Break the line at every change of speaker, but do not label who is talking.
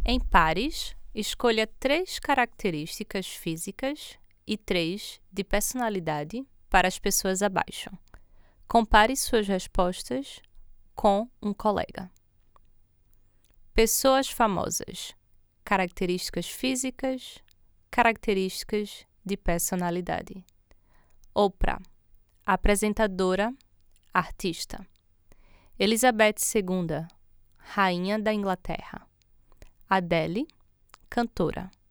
Em pares, escolha 3 características físicas e 3 de personalidade para as pessoas abaixo. Compare suas respostas com um colega. Pessoas famosas. Características físicas, características de personalidade. Oprah, apresentadora, artista. Elizabeth II, rainha da Inglaterra. Adele, cantora.